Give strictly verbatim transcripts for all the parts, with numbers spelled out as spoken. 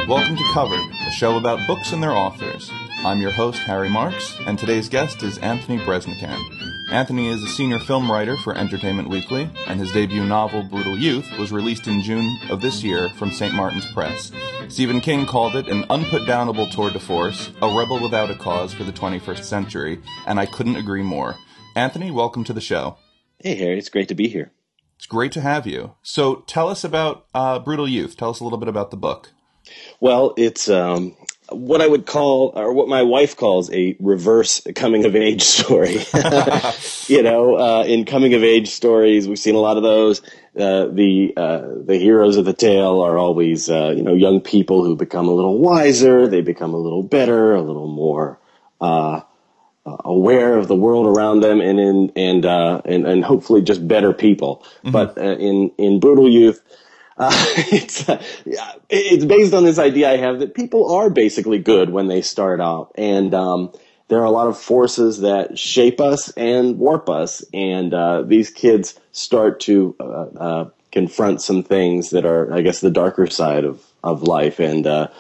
Welcome to Covered, a show about books and their authors. I'm your host, Harry Marks, and today's guest is Anthony Breznican. Anthony is a senior film writer for Entertainment Weekly, and his debut novel, Brutal Youth, was released in June of this year from Saint Martin's Press. Stephen King called it an unputdownable tour de force, a rebel without a cause for the twenty-first century, and I couldn't agree more. Anthony, welcome to the show. Hey, Harry, it's great to be here. It's great to have you. So tell us about uh, Brutal Youth. Tell us a little bit about the book. Well, it's um, what I would call, or what my wife calls, a reverse coming-of-age story. you know, uh, in coming-of-age stories, we've seen a lot of those. Uh, the uh, the heroes of the tale are always, uh, you know, young people who become a little wiser, they become a little better, a little more uh, aware of the world around them, and in and uh, and, and hopefully just better people. Mm-hmm. But uh, in in Brutal Youth, Uh, it's, uh, it's based on this idea I have that people are basically good when they start out. And, um, there are a lot of forces that shape us and warp us. And, uh, these kids start to, uh, uh, confront some things that are, I guess, the darker side of, of life. And, uh,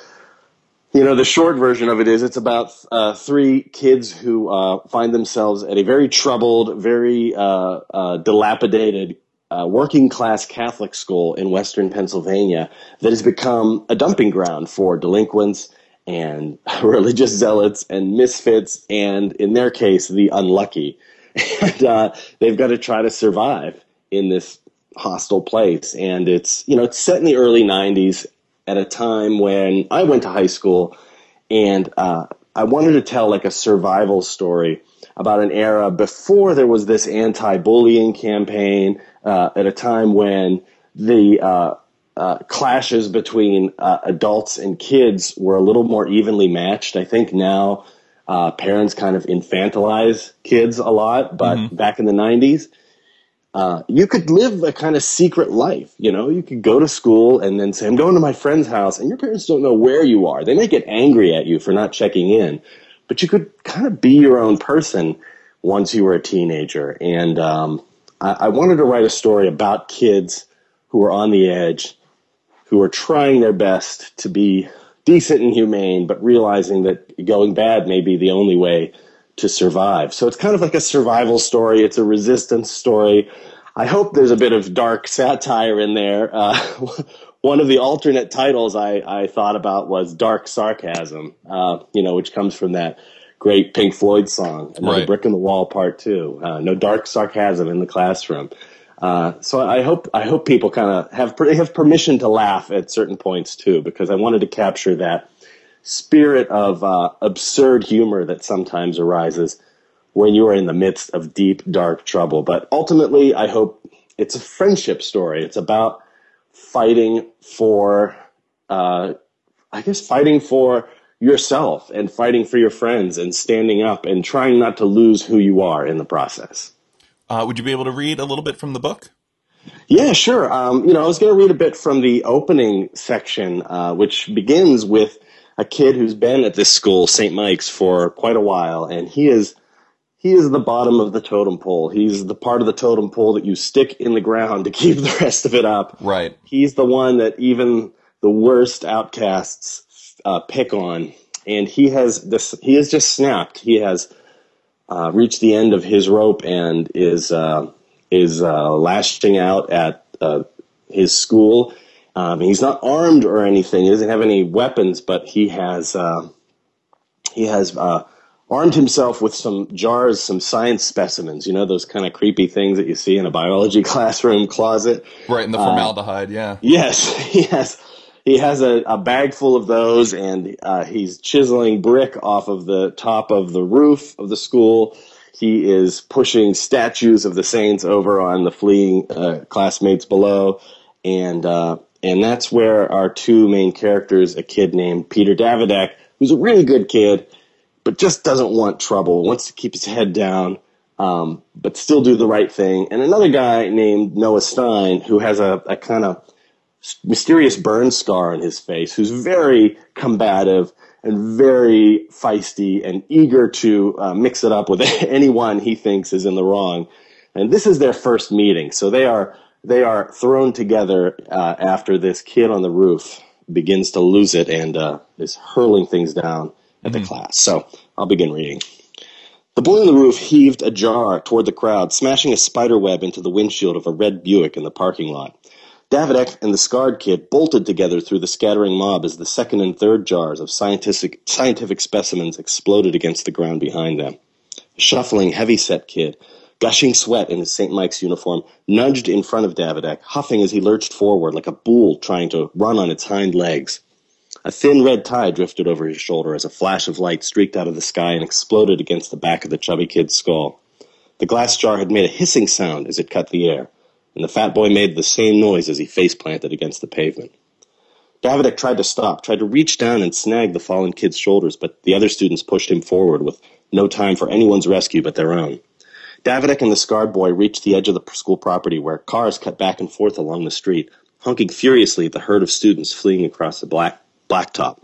you know, the short version of it is it's about, uh, three kids who, uh, find themselves at a very troubled, very, uh, uh, dilapidated Uh, working-class Catholic school in Western Pennsylvania that has become a dumping ground for delinquents and religious zealots and misfits, and in their case, the unlucky. And uh, they've got to try to survive in this hostile place. And it's, you know, it's set in the early nineties at a time when I went to high school, and uh, I wanted to tell like a survival story about an era before there was this anti-bullying campaign, uh, at a time when the uh, uh, clashes between uh, adults and kids were a little more evenly matched. I think now uh, parents kind of infantilize kids a lot, but mm-hmm. back in the nineties, uh, you could live a kind of secret life. You know, you could go to school and then say, I'm going to my friend's house, and your parents don't know where you are. They may get angry at you for not checking in, but you could kind of be your own person once you were a teenager. And um, I, I wanted to write a story about kids who are on the edge, who are trying their best to be decent and humane, but realizing that going bad may be the only way to survive. So it's kind of like a survival story. It's a resistance story. I hope there's a bit of dark satire in there. Uh, one of the alternate titles I, I thought about was Dark Sarcasm, uh, you know, which comes from that great Pink Floyd song, Another right. Brick in the Wall Part Two. Uh, no dark sarcasm in the classroom. Uh, so I hope I hope people kind of have have permission to laugh at certain points too, because I wanted to capture that spirit of uh, absurd humor that sometimes arises when you are in the midst of deep, dark trouble. But ultimately, I hope it's a friendship story. It's about fighting for, uh, I guess, fighting for yourself and fighting for your friends and standing up and trying not to lose who you are in the process. Uh, would you be able to read a little bit from the book? Yeah, sure. Um, you know, I was going to read a bit from the opening section, uh, which begins with a kid who's been at this school, Saint Mike's, for quite a while, and he is he is the bottom of the totem pole. He's the part of the totem pole that you stick in the ground to keep the rest of it up. Right. He's the one that even the worst outcasts uh, pick on, and he has this. He has just snapped. He has uh, reached the end of his rope and is uh, is uh, lashing out at uh, his school. Um, he's not armed or anything. He doesn't have any weapons, but he has uh, he has uh, armed himself with some jars, some science specimens. You know, those kind of creepy things that you see in a biology classroom closet. Right, in the formaldehyde, uh, yeah. Yes, he has. He has a, a bag full of those, and uh, he's chiseling brick off of the top of the roof of the school. He is pushing statues of the saints over on the fleeing uh, classmates below, and uh, and that's where our two main characters, a kid named Peter Davidek, who's a really good kid, but just doesn't want trouble, wants to keep his head down, um, but still do the right thing, and another guy named Noah Stein, who has a, a kind of mysterious burn scar on his face, who's very combative and very feisty and eager to uh, mix it up with anyone he thinks is in the wrong. And this is their first meeting, so they are they are thrown together uh, after this kid on the roof begins to lose it and uh, is hurling things down at mm-hmm. the class. So I'll begin reading. The boy on the roof heaved ajar toward the crowd, smashing a spider web into the windshield of a red Buick in the parking lot. Davidek and the scarred kid bolted together through the scattering mob as the second and third jars of scientific, scientific specimens exploded against the ground behind them. A shuffling, heavy-set kid, gushing sweat in his Saint Mike's uniform, nudged in front of Davidek, huffing as he lurched forward like a bull trying to run on its hind legs. A thin red tie drifted over his shoulder as a flash of light streaked out of the sky and exploded against the back of the chubby kid's skull. The glass jar had made a hissing sound as it cut the air, and the fat boy made the same noise as he face-planted against the pavement. Davidek tried to stop, tried to reach down and snag the fallen kid's shoulders, but the other students pushed him forward with no time for anyone's rescue but their own. Davidek and the scarred boy reached the edge of the school property where cars cut back and forth along the street, honking furiously at the herd of students fleeing across the black blacktop.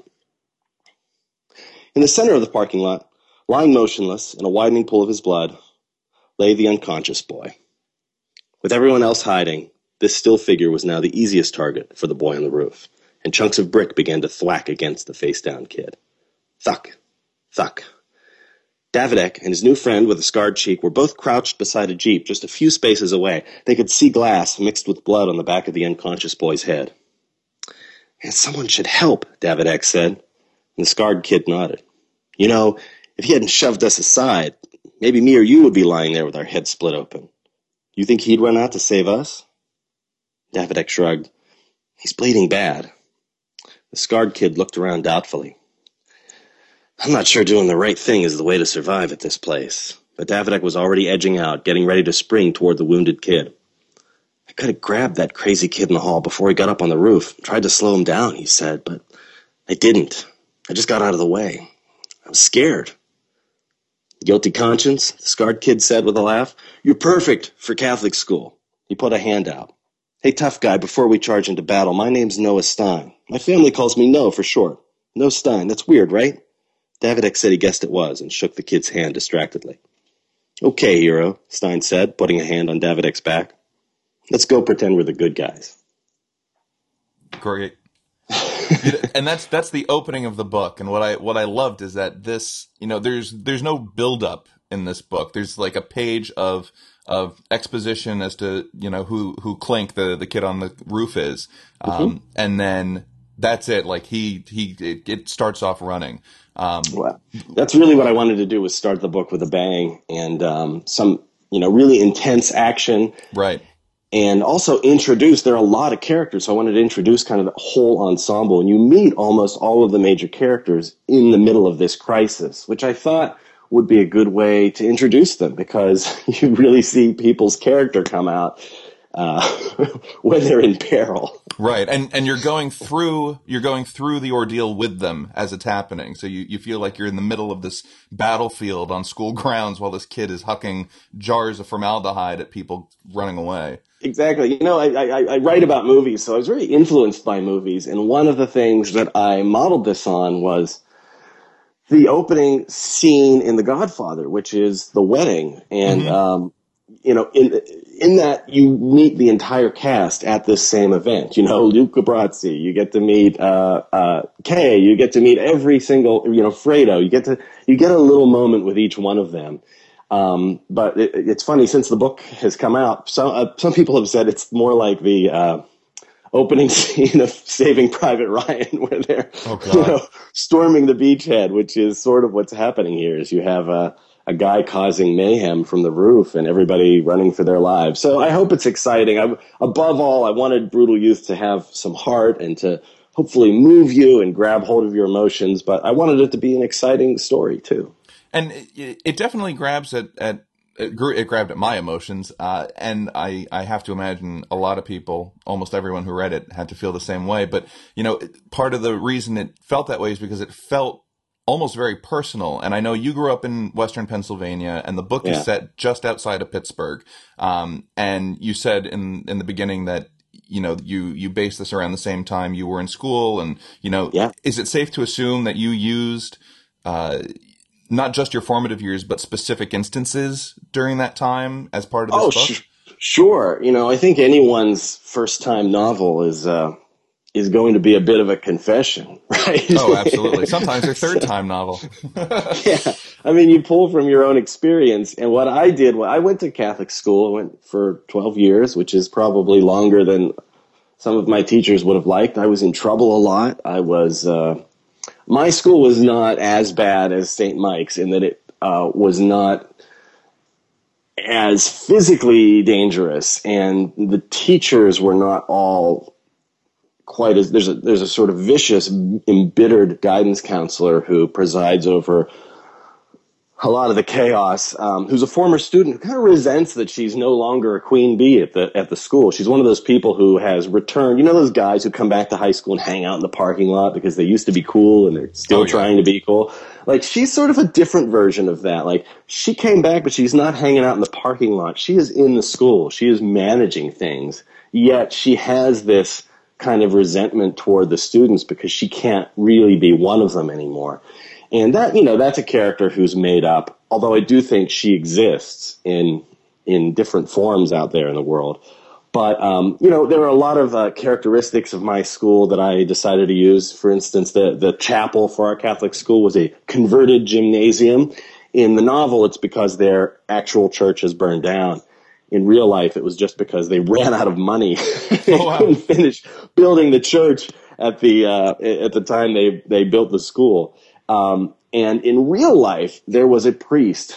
In the center of the parking lot, lying motionless in a widening pool of his blood, lay the unconscious boy. With everyone else hiding, this still figure was now the easiest target for the boy on the roof, and chunks of brick began to thwack against the face-down kid. Thuck, thuck. Davidek and his new friend with a scarred cheek were both crouched beside a jeep just a few spaces away. They could see glass mixed with blood on the back of the unconscious boy's head. "And someone should help," Davidek said, and the scarred kid nodded. "You know, if he hadn't shoved us aside, maybe me or you would be lying there with our heads split open. You think he'd run out to save us?" Davidek shrugged. "He's bleeding bad." The scarred kid looked around doubtfully. "I'm not sure doing the right thing is the way to survive at this place." But Davidek was already edging out, getting ready to spring toward the wounded kid. "I could have grabbed that crazy kid in the hall before he got up on the roof, tried to slow him down," he said, "but I didn't. I just got out of the way. I was scared." "Guilty conscience," the scarred kid said with a laugh. "You're perfect for Catholic school." He put a hand out. "Hey, tough guy, before we charge into battle, my name's Noah Stein. My family calls me No for short. No Stein. That's weird, right?" Davidek said he guessed it was and shook the kid's hand distractedly. "Okay, hero," Stein said, putting a hand on Davidek's back. "Let's go pretend we're the good guys." Great. And that's that's the opening of the book. And what I what I loved is that this, you know, there's there's no build up in this book. There's like a page of of exposition as to, you know, who who Clink, the the kid on the roof, is, um, mm-hmm. and then that's it. Like he he it, it starts off running. Um, well, that's really what I wanted to do, was start the book with a bang and um, some, you know, really intense action. Right. And also introduce, there are a lot of characters, so I wanted to introduce kind of the whole ensemble. And you meet almost all of the major characters in the middle of this crisis, which I thought would be a good way to introduce them, because you really see people's character come out uh, when they're in peril. Right, and and you're going through you're going through the ordeal with them as it's happening. So you, you feel like you're in the middle of this battlefield on school grounds while this kid is hucking jars of formaldehyde at people running away. Exactly. You know, I, I, I write about movies, so I was very influenced by movies. And one of the things that I modeled this on was the opening scene in The Godfather, which is the wedding. And, mm-hmm. um, you know, in in that you meet the entire cast at this same event. You know, Luca Brasi, you get to meet uh, uh, Kay, you get to meet every single, you know, Fredo. You get to you get a little moment with each one of them. Um, but it, it's funny, since the book has come out, some uh, some people have said it's more like the uh, opening scene of Saving Private Ryan, where they're oh, God. you know, storming the beachhead, which is sort of what's happening here. Is you have a a guy causing mayhem from the roof and everybody running for their lives. So I hope it's exciting. I, above all, I wanted Brutal Youth to have some heart and to hopefully move you and grab hold of your emotions. But I wanted it to be an exciting story too. And it, it definitely grabs at, at it, grew, it grabbed at my emotions. Uh, and I, I have to imagine a lot of people, almost everyone who read it, had to feel the same way. But, you know, part of the reason it felt that way is because it felt almost very personal. And I know you grew up in Western Pennsylvania, and the book yeah. is set just outside of Pittsburgh. Um, and you said in, in the beginning that, you know, you, you based this around the same time you were in school. And, you know, yeah. is it safe to assume that you used, uh, not just your formative years, but specific instances during that time as part of this oh, book? Sh- sure. You know, I think anyone's first time novel is, uh, is going to be a bit of a confession, right? Oh, absolutely. Sometimes a third time novel. Yeah. I mean, you pull from your own experience. And what I did, well, I went to Catholic school. I went for twelve years, which is probably longer than some of my teachers would have liked. I was in trouble a lot. I was, uh, my school was not as bad as Saint Mike's in that it, uh, was not as physically dangerous, and the teachers were not all quite as, there's a, there's a sort of vicious, embittered guidance counselor who presides over a lot of the chaos, um, who's a former student who kind of resents that she's no longer a queen bee at the, at the school. She's one of those people who has returned, you know, those guys who come back to high school and hang out in the parking lot because they used to be cool and they're still oh, yeah. trying to be cool. Like, she's sort of a different version of that. Like, she came back, but she's not hanging out in the parking lot. She is in the school. She is managing things. Yet she has this kind of resentment toward the students because she can't really be one of them anymore. And that, you know, that's a character who's made up, although I do think she exists in in different forms out there in the world. But, um, you know, there are a lot of uh, characteristics of my school that I decided to use. For instance, the, the chapel for our Catholic school was a converted gymnasium. In the novel, it's because their actual church has burned down. In real life, it was just because they ran out of money. They oh, wow. couldn't finish building the church at the uh, at the time they, they built the school. Um, and in real life, there was a priest.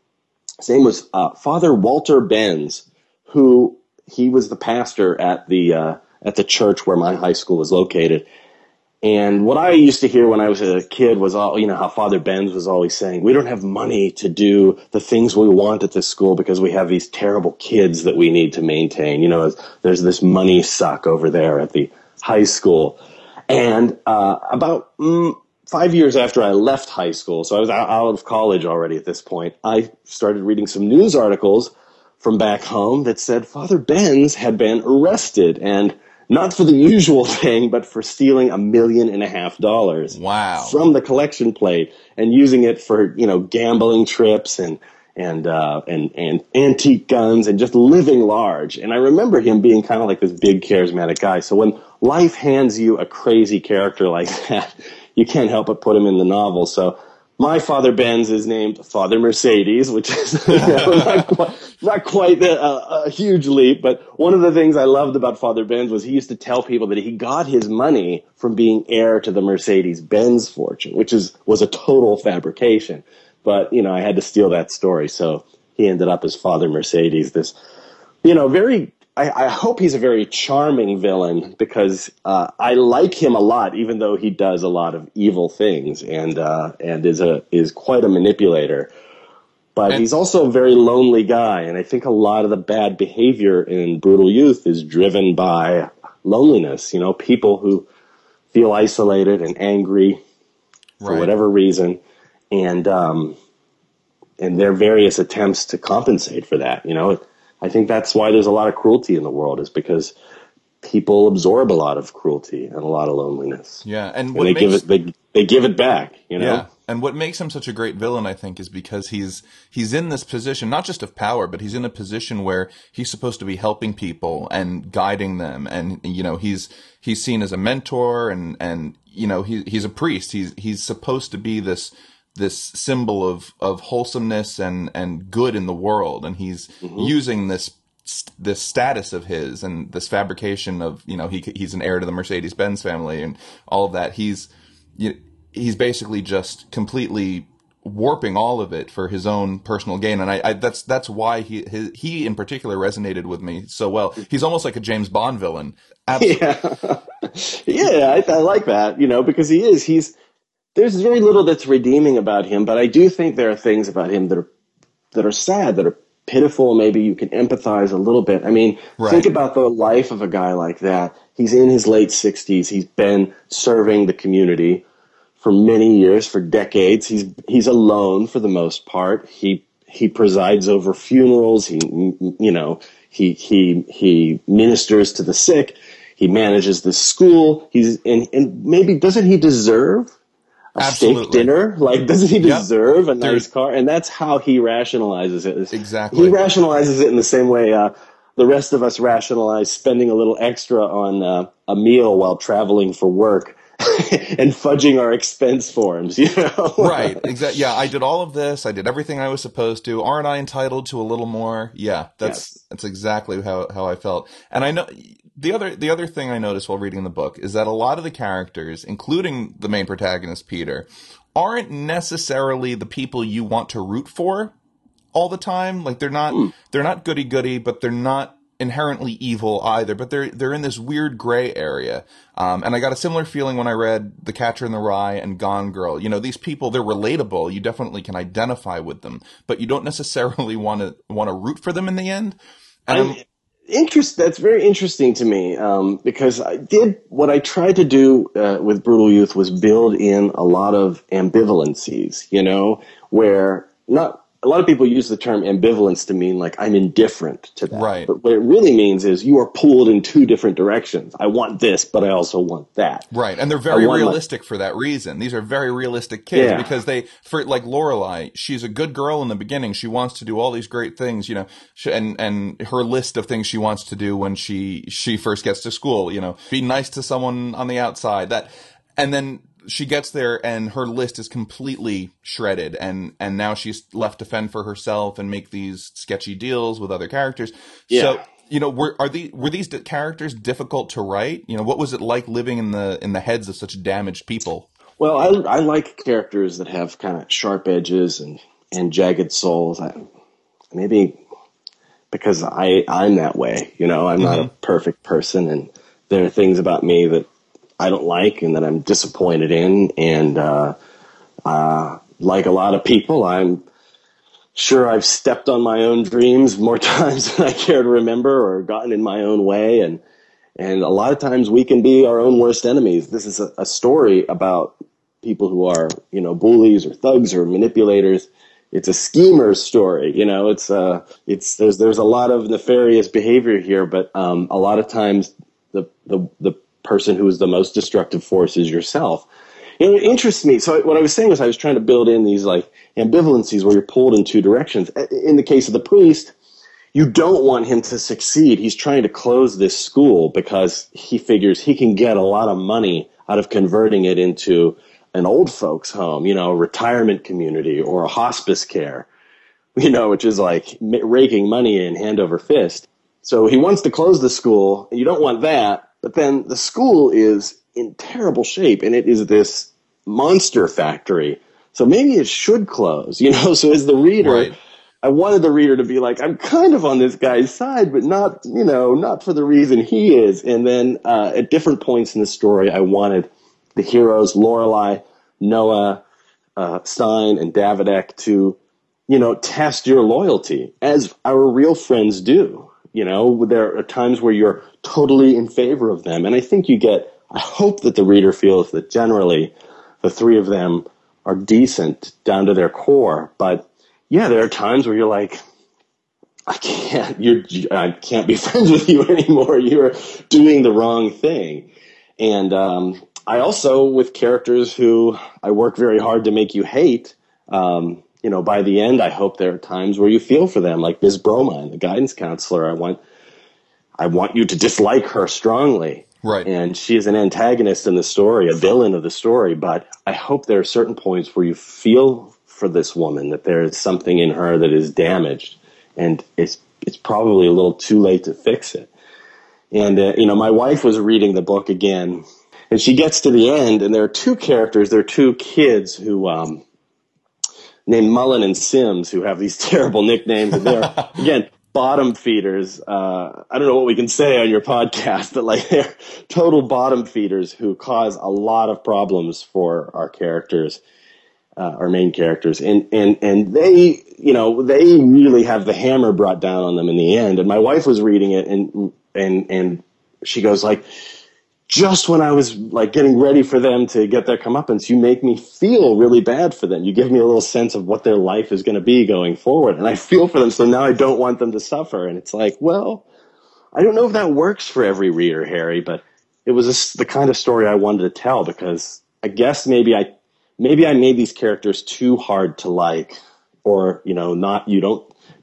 His name was uh, Father Walter Benz, who he was the pastor at the uh, at the church where my high school was located. And what I used to hear when I was a kid was all, you know, how Father Benz was always saying, we don't have money to do the things we want at this school because we have these terrible kids that we need to maintain. You know, there's this money suck over there at the high school. And uh, about mm, five years after I left high school, so I was out of college already at this point, I started reading some news articles from back home that said Father Benz had been arrested, and not for the usual thing, but for stealing a million and a half dollars wow. from the collection plate and using it for, you know, gambling trips and and uh, and and antique guns and just living large. And I remember him being kind of like this big charismatic guy. So when life hands you a crazy character like that, you can't help but put him in the novel. So my Father Benz is named Father Mercedes, which is you know, not quite, not quite a, a huge leap. But one of the things I loved about Father Benz was he used to tell people that he got his money from being heir to the Mercedes-Benz fortune, which is was a total fabrication. But, you know, I had to steal that story. So he ended up as Father Mercedes, this, you know, very... I, I hope he's a very charming villain because uh, I like him a lot, even though he does a lot of evil things and uh, and is a is quite a manipulator. But and, he's also a very lonely guy, and I think a lot of the bad behavior in Brutal Youth is driven by loneliness. You know, people who feel isolated and angry for right. whatever reason, and um, and their various attempts to compensate for that. You know. I think that's why there's a lot of cruelty in the world, is because people absorb a lot of cruelty and a lot of loneliness. Yeah, and, and what they makes, give it they they give it back, you know. Yeah, and what makes him such a great villain, I think, is because he's he's in this position not just of power, but he's in a position where he's supposed to be helping people and guiding them, and you know he's he's seen as a mentor, and and you know he he's a priest. He's he's supposed to be this. this symbol of, of wholesomeness and, and good in the world. And he's mm-hmm. using this, this status of his and this fabrication of, you know, he, he's an heir to the Mercedes-Benz family and all of that. He's, he's basically just completely warping all of it for his own personal gain. And I, I that's, that's why he, his, he in particular resonated with me so well. He's almost like a James Bond villain. Absolutely. Yeah. yeah. I, I like that, you know, because he is, he's, there's very little that's redeeming about him, but I do think there are things about him that are that are sad, that are pitiful. Maybe you can empathize a little bit. I mean, right. think about the life of a guy like that. He's in his late sixties. He's been serving the community for many years, for decades. He's he's alone for the most part. He he presides over funerals. He you know he he he ministers to the sick. He manages the school. He's and and maybe doesn't he deserve a Absolutely. steak dinner? Like, doesn't he deserve yep. a nice There's, car? And that's how he rationalizes it. Exactly. He rationalizes it in the same way uh, the rest of us rationalize spending a little extra on uh, a meal while traveling for work and fudging our expense forms, you know? Right. Exactly. Yeah, I did all of this. I did everything I was supposed to. Aren't I entitled to a little more? Yeah, that's Yes. that's exactly how, how I felt. And I know the other the other thing I noticed while reading the book is that a lot of the characters, including the main protagonist Peter, aren't necessarily the people you want to root for all the time. Like they're not Mm. they're not goody goody, but they're not inherently evil either. But they're they're in this weird gray area. Um, and I got a similar feeling when I read The Catcher in the Rye and Gone Girl. You know, these people, they're relatable. You definitely can identify with them, but you don't necessarily want to want to root for them in the end. And I'm, I, interest. That's very interesting to me um, because I did what I tried to do uh, with Brutal Youth was build in a lot of ambivalencies. You know, where not. A lot of people use the term ambivalence to mean like I'm indifferent to that. Right. But what it really means is you are pulled in two different directions. I want this, but I also want that. Right, and they're very I want my- realistic for that reason. These are very realistic kids Yeah. because they, for like Lorelai, she's a good girl in the beginning. She wants to do all these great things, you know, she, and and her list of things she wants to do when she she first gets to school, you know, be nice to someone on the outside. That, and then she gets there and her list is completely shredded, and and now she's left to fend for herself and make these sketchy deals with other characters. Yeah. So, you know, were are the were these d- characters difficult to write? You know, what was it like living in the in the heads of such damaged people? Well, I I like characters that have kind of sharp edges and and jagged souls. I, maybe because I I'm that way. You know, I'm not a perfect person, and there are things about me that I don't like and that I'm disappointed in. And uh, uh, like a lot of people, I'm sure I've stepped on my own dreams more times than I care to remember, or gotten in my own way. And and a lot of times we can be our own worst enemies. This is a, a story about people who are, you know, bullies or thugs or manipulators. It's a schemer's story, you know. It's uh, it's there's there's a lot of nefarious behavior here, but um, a lot of times the the the person who is the most destructive force is yourself. And it interests me. So what I was saying was I was trying to build in these like ambivalencies where you're pulled in two directions. In the case of the priest, you don't want him to succeed. He's trying to close this school because he figures he can get a lot of money out of converting it into an old folks home, you know, a retirement community or a hospice care, you know, which is like raking money in hand over fist. So he wants to close the school. You don't want that. But then the school is in terrible shape, and it is this monster factory. So maybe it should close, you know? So as the reader, Right. I wanted the reader to be like, I'm kind of on this guy's side, but not, you know, not for the reason he is. And then uh, at different points in the story, I wanted the heroes, Lorelai, Noah, uh, Stein, and Davidek to, you know, test your loyalty, as our real friends do. You know, there are times where you're totally in favor of them. And I think you get, I hope that the reader feels that generally the three of them are decent down to their core. But yeah, there are times where you're like, I can't, you're, I can't be friends with you anymore. You're doing the wrong thing. And, um, I also, with characters who I work very hard to make you hate, um, you know, by the end, I hope there are times where you feel for them, like Miz Bromine, the guidance counselor. I want, I want you to dislike her strongly. Right. And she is an antagonist in the story, a villain of the story. But I hope there are certain points where you feel for this woman, that there is something in her that is damaged, and it's it's probably a little too late to fix it. And uh, you know, my wife was reading the book again, and she gets to the end, and there are two characters, there are two kids who. Um, named Mullen and Sims, who have these terrible nicknames. And they're, again, bottom feeders. Uh, I don't know what we can say on your podcast, but like they're total bottom feeders who cause a lot of problems for our characters, uh, our main characters. And, and, and they, you know, they really have the hammer brought down on them in the end. And my wife was reading it, and, and, and she goes like, just when I was like getting ready for them to get their comeuppance, you make me feel really bad for them. You give me a little sense of what their life is going to be going forward. And I feel for them. So now I don't want them to suffer. And it's like, well, I don't know if that works for every reader, Harry, but it was a, the kind of story I wanted to tell, because I guess maybe I, maybe I made these characters too hard to like, or, you know, not, you don't,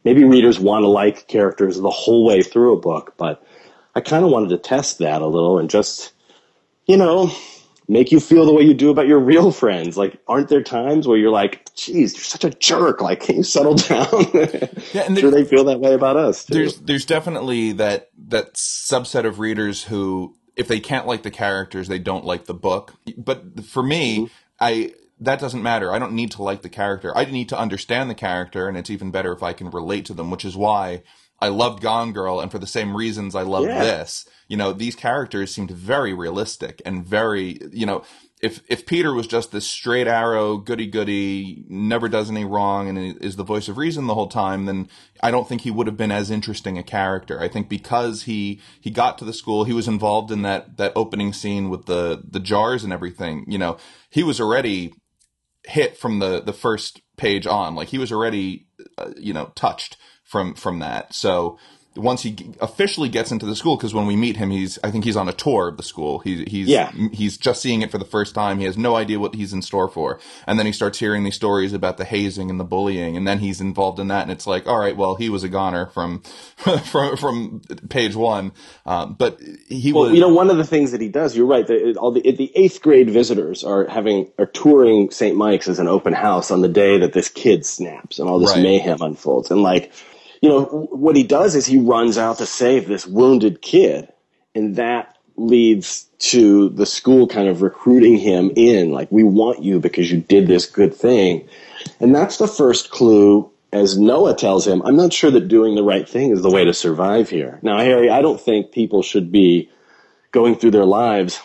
maybe readers want to like characters the whole way through a book, but I kind of wanted to test that a little and just, you know, make you feel the way you do about your real friends. Like, aren't there times where you're like, geez, you're such a jerk. Like, can you settle down? Yeah, and sure they feel that way about us, too. There's there's definitely that that subset of readers who, if they can't like the characters, they don't like the book. But for me, mm-hmm. I that doesn't matter. I don't need to like the character. I need to understand the character, and it's even better if I can relate to them, which is why I loved Gone Girl, and for the same reasons I loved yeah. this. You know, these characters seemed very realistic and very, you know, if if Peter was just this straight arrow, goody-goody, never does any wrong, and is the voice of reason the whole time, then I don't think he would have been as interesting a character. I think because he he got to the school, he was involved in that that opening scene with the, the jars and everything, you know, he was already hit from the, the first page on. Like, he was already, uh, you know, touched from from that. So once he officially gets into the school, because when we meet him, he's I think he's on a tour of the school. He, he's yeah. he's just seeing it for the first time. He has no idea what he's in store for. And then he starts hearing these stories about the hazing and the bullying, and then he's involved in that. And it's like, all right, well, he was a goner from from from page one. Um, but he well, was. You know, one of the things that he does, you're right. The, all the the eighth grade visitors are having are touring Saint Mike's as an open house on the day that this kid snaps and all this right. mayhem unfolds. And like, you know, what he does is he runs out to save this wounded kid, and that leads to the school kind of recruiting him in, like, we want you because you did this good thing. And that's the first clue, as Noah tells him, I'm not sure that doing the right thing is the way to survive here. Now, Harry, I don't think people should be going through their lives,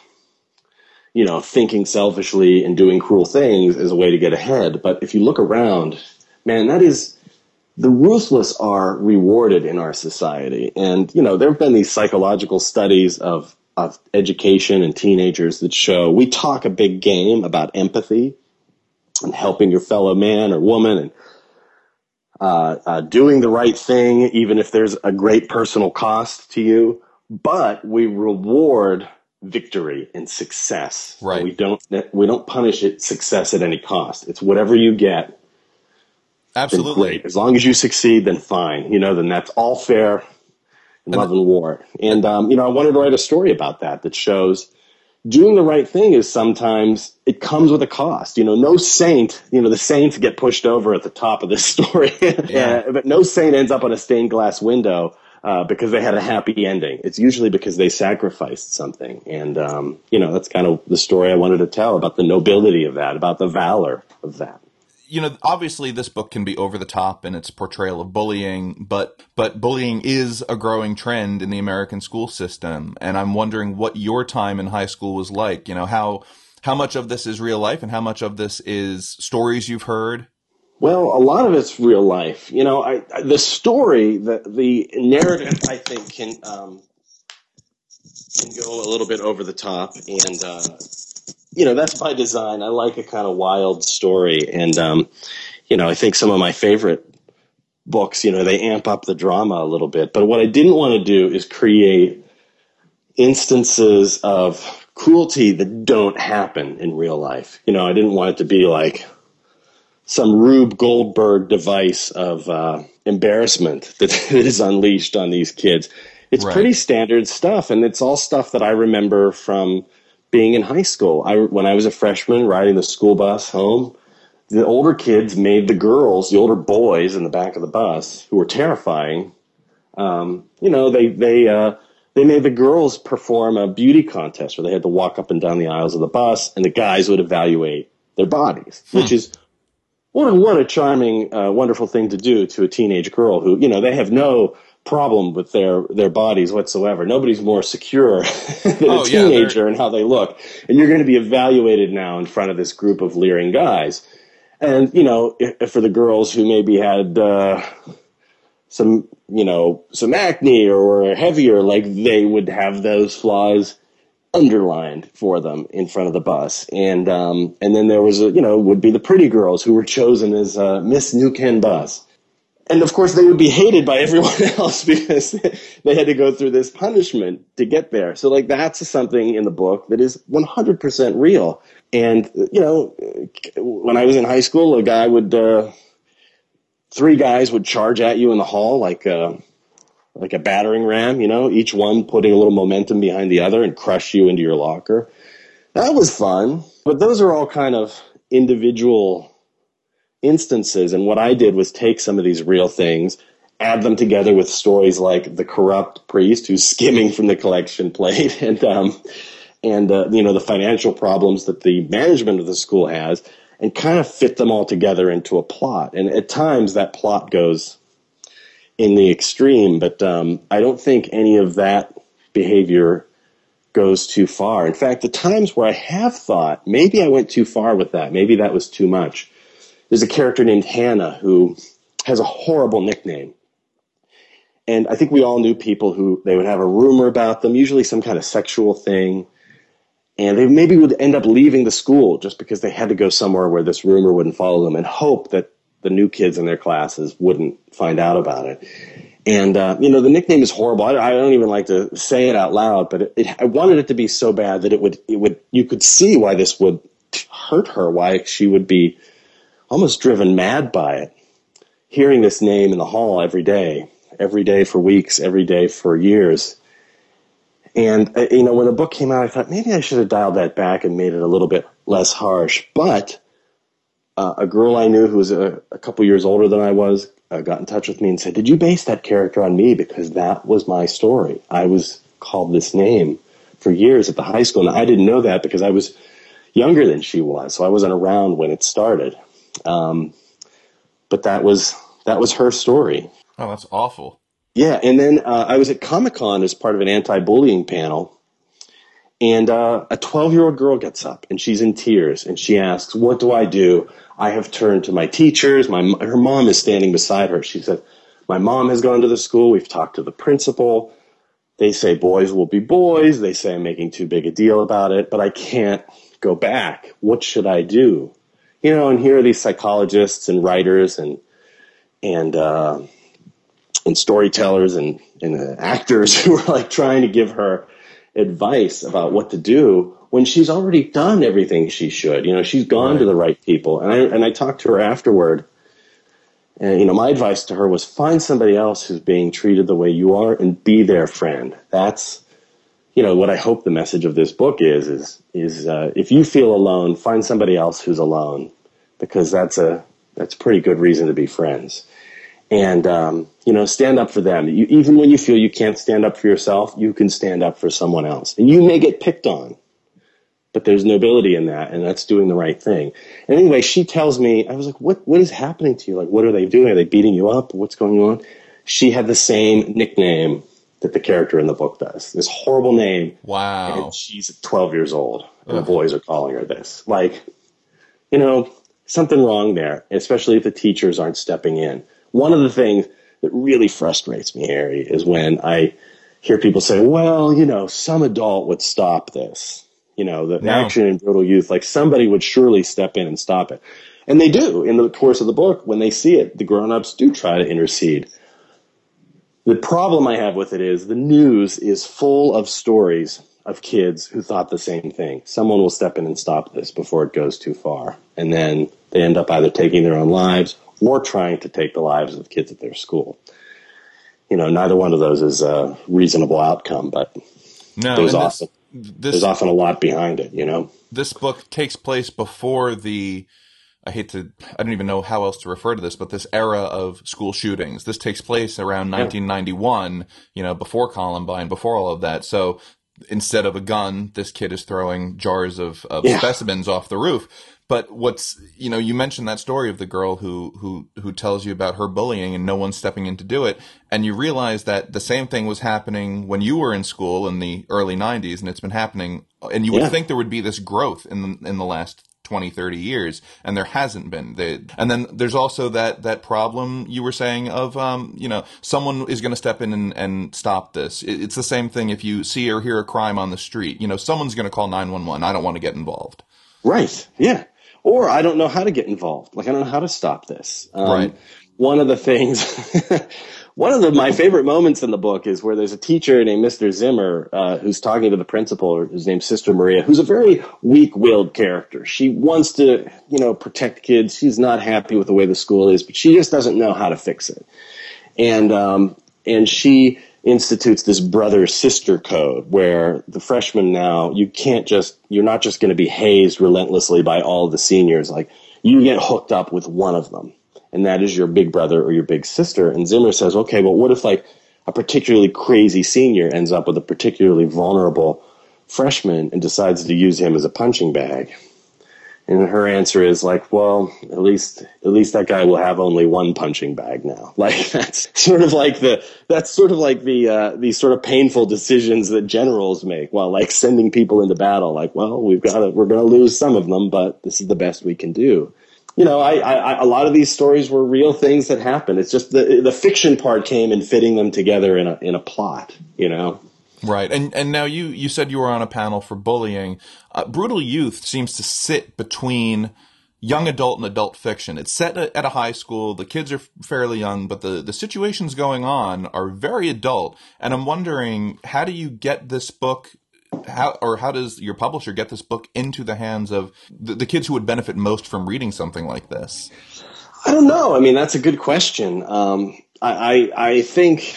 you know, thinking selfishly and doing cruel things as a way to get ahead. But if you look around, man, that is... the ruthless are rewarded in our society. And, you know, there have been these psychological studies of, of education and teenagers that show we talk a big game about empathy and helping your fellow man or woman and uh, uh, doing the right thing, even if there's a great personal cost to you. But we reward victory and success. Right. And we don't, we don't punish it success at any cost. It's whatever you get. Absolutely. Great. As long as you succeed, then fine. You know, then that's all fair in love and war. And, um, you know, I wanted to write a story about that that shows doing the right thing is sometimes it comes with a cost. You know, no saint, you know, the saints get pushed over at the top of this story, yeah. but no saint ends up on a stained glass window uh, because they had a happy ending. It's usually because they sacrificed something. And, um, you know, that's kind of the story I wanted to tell about the nobility of that, about the valor of that. You know, obviously this book can be over the top in its portrayal of bullying, but but bullying is a growing trend in the American school system. And I'm wondering what your time in high school was like. You know, how how much of this is real life and how much of this is stories you've heard? Well, a lot of it's real life. You know, I, I the story, the the narrative, I think can um, can go a little bit over the top, and uh, you know, that's by design. I like a kind of wild story. And, um, you know, I think some of my favorite books, you know, they amp up the drama a little bit. But what I didn't want to do is create instances of cruelty that don't happen in real life. You know, I didn't want it to be like some Rube Goldberg device of uh, embarrassment that, that is unleashed on these kids. It's right. pretty standard stuff. And it's all stuff that I remember from being in high school. I, when I was a freshman riding the school bus home, the older kids made the girls, the older boys in the back of the bus, who were terrifying, um, you know, they they uh, they made the girls perform a beauty contest where they had to walk up and down the aisles of the bus, and the guys would evaluate their bodies, hmm. which is what a, what a charming, uh, wonderful thing to do to a teenage girl who, you know, they have no problem with their their bodies whatsoever. Nobody's more secure than oh, a teenager yeah, in how they look. And you're going to be evaluated now in front of this group of leering guys. And, you know, if, if for the girls who maybe had uh, some, you know, some acne or were heavier, like they would have those flaws underlined for them in front of the bus. And um, and then there was, a, you know, would be the pretty girls who were chosen as uh, Miss New Ken Bus. And, of course, they would be hated by everyone else because they had to go through this punishment to get there. So, like, that's something in the book that is one hundred percent real. And, you know, when I was in high school, a guy would uh, three guys would charge at you in the hall like a, like a battering ram, you know, each one putting a little momentum behind the other and crush you into your locker. That was fun. But those are all kind of individual instances. And what I did was take some of these real things, add them together with stories like the corrupt priest who's skimming from the collection plate and, um, and, uh, you know, the financial problems that the management of the school has, and kind of fit them all together into a plot. And at times that plot goes in the extreme, but, um, I don't think any of that behavior goes too far. In fact, the times where I have thought, maybe I went too far with that, maybe that was too much. There's a character named Hannah who has a horrible nickname. And I think we all knew people who they would have a rumor about them, usually some kind of sexual thing. And they maybe would end up leaving the school just because they had to go somewhere where this rumor wouldn't follow them and hope that the new kids in their classes wouldn't find out about it. And, uh, you know, the nickname is horrible. I, I don't even like to say it out loud, but it, it, I wanted it to be so bad that it would, it would, you could see why this would hurt her, why she would be almost driven mad by it. Hearing this name in the hall every day, every day for weeks, every day for years. And, uh, you know, when the book came out, I thought maybe I should have dialed that back and made it a little bit less harsh. But uh, a girl I knew who was a, a couple years older than I was uh, got in touch with me and said, did you base that character on me? Because that was my story. I was called this name for years at the high school. And I didn't know that because I was younger than she was. So I wasn't around when it started. Um, but that was that was her story. Oh, that's awful. Yeah, and then uh, I was at Comic-Con as part of an anti-bullying panel, and uh, a twelve-year-old girl gets up, and she's in tears, and she asks, what do I do? I have turned to my teachers. My Her mom is standing beside her. She said, my mom has gone to the school. We've talked to the principal. They say boys will be boys. They say I'm making too big a deal about it, but I can't go back. What should I do? You know, and here are these psychologists and writers and and uh, and storytellers and, and uh, actors who are like trying to give her advice about what to do when she's already done everything she should. You know, she's gone Right. to the right people. And I and I talked to her afterward. And, you know, my advice to her was find somebody else who's being treated the way you are and be their friend. That's, you know, what I hope the message of this book is, is, is uh, if you feel alone, find somebody else who's alone, because that's a, that's a pretty good reason to be friends. And, um, you know, stand up for them. You, even when you feel you can't stand up for yourself, you can stand up for someone else. And you may get picked on, but there's nobility in that, and that's doing the right thing. And anyway, she tells me, I was like, what, what is happening to you? Like, what are they doing? Are they beating you up? What's going on? She had the same nickname that the character in the book does. This horrible name. Wow. And she's twelve years old, and Ugh. the boys are calling her this. Like, you know, something wrong there, especially if the teachers aren't stepping in. One of the things that really frustrates me, Harry, is when I hear people say, well, you know, some adult would stop this. You know, the No. action in Brutal Youth, like somebody would surely step in and stop it. And they do. In the course of the book, when they see it, the grown-ups do try to intercede. The problem I have with it is the news is full of stories of kids who thought the same thing. Someone will step in and stop this before it goes too far. And then they end up either taking their own lives or trying to take the lives of kids at their school. You know, neither one of those is a reasonable outcome, but No, there's and often, this, this, there's often a lot behind it, you know? this book takes place before the, I hate to, I don't even know how else to refer to this, but this era of school shootings. This takes place around nineteen ninety-one, you know, before Columbine, before all of that. So instead of a gun, this kid is throwing jars of, of Yeah. specimens off the roof. But what's, you know, you mentioned that story of the girl who, who, who tells you about her bullying and no one's stepping in to do it. And you realize that the same thing was happening when you were in school in the early nineties, and it's been happening. And you would Yeah. think there would be this growth in the, in the last twenty, thirty years, and there hasn't been. They, and then there's also that, that problem you were saying of, um, you know, someone is going to step in and, and stop this. It, it's the same thing if you see or hear a crime on the street. You know, someone's going to call nine one one. I don't want to get involved. Right. Yeah. Or I don't know how to get involved. Like, I don't know how to stop this. Um, Right. one of the things, one of the, my favorite moments in the book is where there's a teacher named Mister Zimmer, uh, who's talking to the principal, whose name's Sister Maria, who's a very weak-willed character. She wants to, you know, protect kids. She's not happy with the way the school is, but she just doesn't know how to fix it. And, um, and she institutes this brother-sister code where the freshmen now, you can't just, you're not just going to be hazed relentlessly by all the seniors. Like, you get hooked up with one of them, and that is your big brother or your big sister. And Zimmer says, okay, well, what if like a particularly crazy senior ends up with a particularly vulnerable freshman and decides to use him as a punching bag? And her answer is like, well, at least, at least that guy will have only one punching bag now. Like, that's sort of like the, that's sort of like the, uh, these sort of painful decisions that generals make while like sending people into battle. Like, well, we've got to, we're going to lose some of them, but this is the best we can do. You know, I, I, a lot of these stories were real things that happened. It's just the, the fiction part came in fitting them together in a, in a plot, you know? Right. And and now you, you said you were on a panel for bullying. Uh, Brutal Youth seems to sit between young adult and adult fiction. It's set at a high school. The kids are fairly young, but the, the situations going on are very adult. And I'm wondering, how do you get this book, how or how does your publisher get this book into the hands of the, the kids who would benefit most from reading something like this? I don't know. I mean, that's a good question. Um, I, I, I think...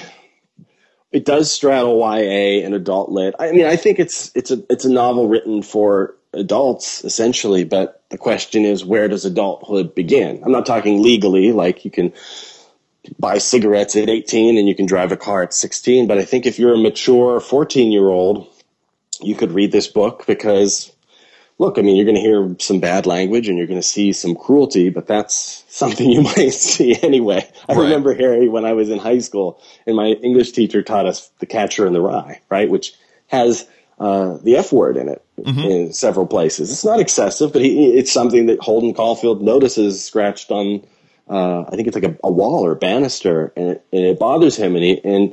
It does straddle Y A and adult lit. I mean, I think it's it's a it's a novel written for adults essentially, but the question is, where does adulthood begin? I'm not talking legally, like you can buy cigarettes at eighteen and you can drive a car at sixteen, but I think if you're a mature fourteen-year-old, you could read this book because, look, I mean, you're going to hear some bad language and you're going to see some cruelty, but that's something you might see anyway. I right. remember, Harry, when I was in high school, and my English teacher taught us The Catcher in the Rye, right, which has uh, the F word in it mm-hmm. in several places. It's not excessive, but he, it's something that Holden Caulfield notices scratched on, uh, I think it's like a, a wall or a banister, and it, and it bothers him, and he and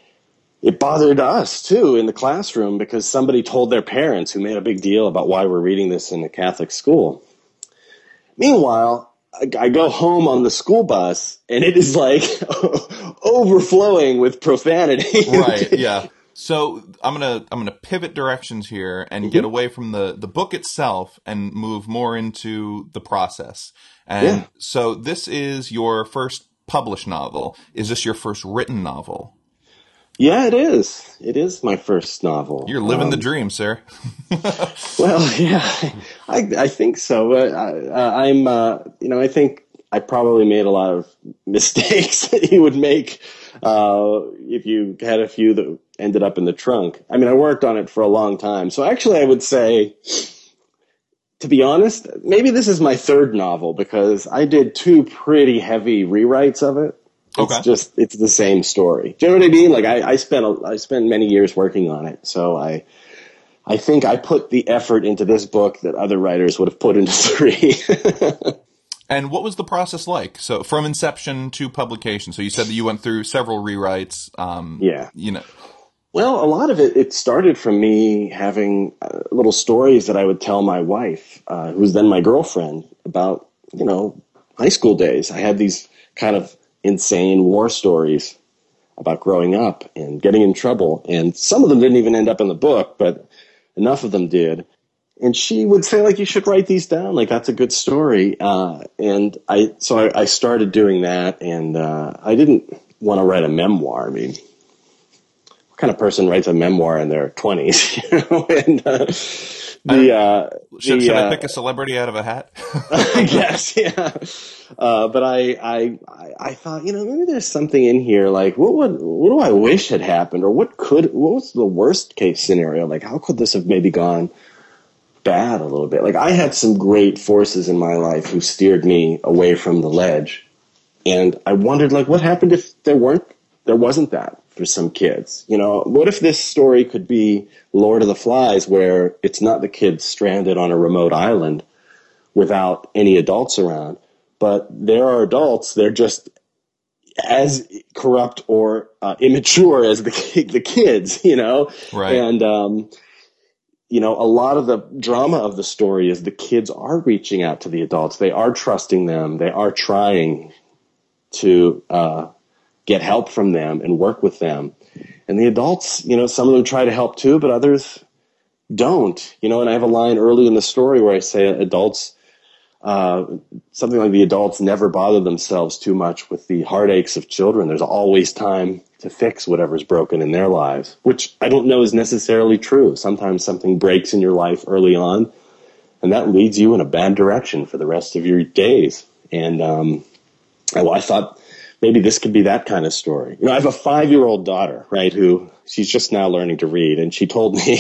it bothered us, too, in the classroom because somebody told their parents, who made a big deal about why we're reading this in a Catholic school. Meanwhile, I, I go home on the school bus, and it is like overflowing with profanity. Right, yeah. So I'm gonna I'm gonna pivot directions here and mm-hmm. get away from the, the book itself and move more into the process. And yeah. so this is your first published novel. Is this your first written novel? Yeah, it is. It is my first novel. You're living um, the dream, sir. Well, yeah, I, I think so. Uh, I, I'm, uh, you know, I think I probably made a lot of mistakes that you would make uh, if you had a few that ended up in the trunk. I mean, I worked on it for a long time. So actually, I would say, to be honest, maybe this is my third novel because I did two pretty heavy rewrites of it. It's okay. just, it's the same story. Do you know what I mean? Like I, I spent, a, I spent many years working on it. So I, I think I put the effort into this book that other writers would have put into three. And what was the process like? So from inception to publication. So you said that you went through several rewrites. Um, yeah. You know. Well, a lot of it, it started from me having uh, little stories that I would tell my wife, uh, who was then my girlfriend, about, you know, high school days. I had these kind of insane war stories about growing up and getting in trouble. And some of them didn't even end up in the book, but enough of them did. And she would say, like, you should write these down. Like, that's a good story. Uh, and I, so I, I started doing that. And, uh, I didn't want to write a memoir. I mean, what kind of person writes a memoir in their twenties? You know? And, uh, the, uh, should, the, should uh, I pick a celebrity out of a hat? I guess, yeah. Uh, but I, I, I thought, you know, maybe there's something in here. Like, what would, what do I wish had happened, or what could, what was the worst case scenario? Like, how could this have maybe gone bad a little bit? Like, I had some great forces in my life who steered me away from the ledge, and I wondered, like, what happened if there weren't, there wasn't that for some kids? You know, what if this story could be Lord of the Flies, where it's not the kids stranded on a remote island without any adults around, but there are adults, they're just as corrupt or uh, immature as the the kids, you know? Right. And, um, you know, a lot of the drama of the story is the kids are reaching out to the adults. They are trusting them. They are trying to uh, get help from them and work with them. And the adults, you know, some of them try to help too, but others don't. You know, and I have a line early in the story where I say adults, uh, something like the adults never bother themselves too much with the heartaches of children. There's always time to fix whatever's broken in their lives, which I don't know is necessarily true. Sometimes something breaks in your life early on, and that leads you in a bad direction for the rest of your days. And um, I, I thought maybe this could be that kind of story. You know, I have a five-year-old daughter, right, who she's just now learning to read, and she told me,